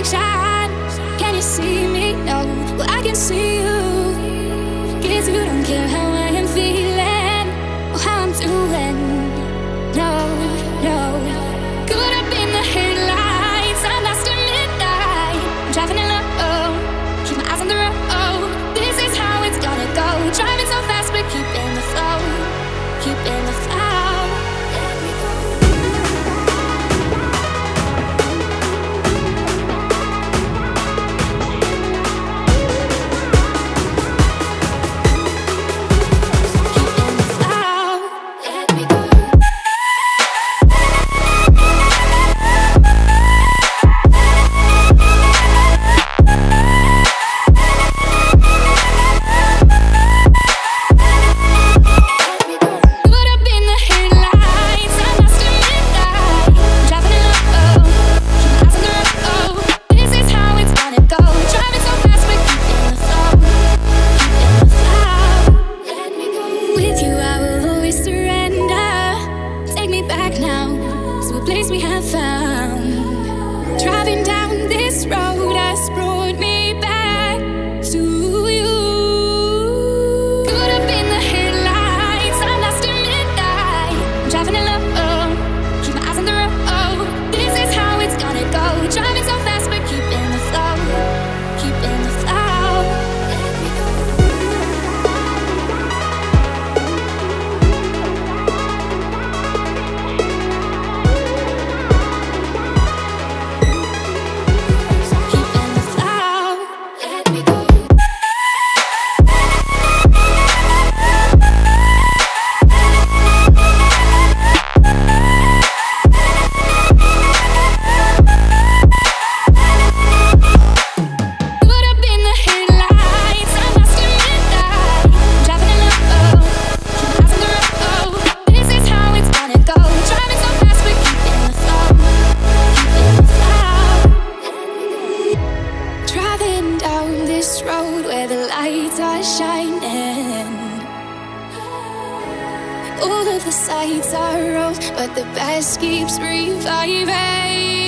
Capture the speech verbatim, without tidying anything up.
reflection. Can you see me? No, well I can see you. Guess you don't care how I am feeling or how I'm doing. No, no. Caught up in the headlights, I'm lost in midnight. I'm driving alone, keep my eyes on the road. This is how it's gonna go. Driving so fast, but keeping the flow, keeping the flow. All of the sights are old, but the past keeps reviving.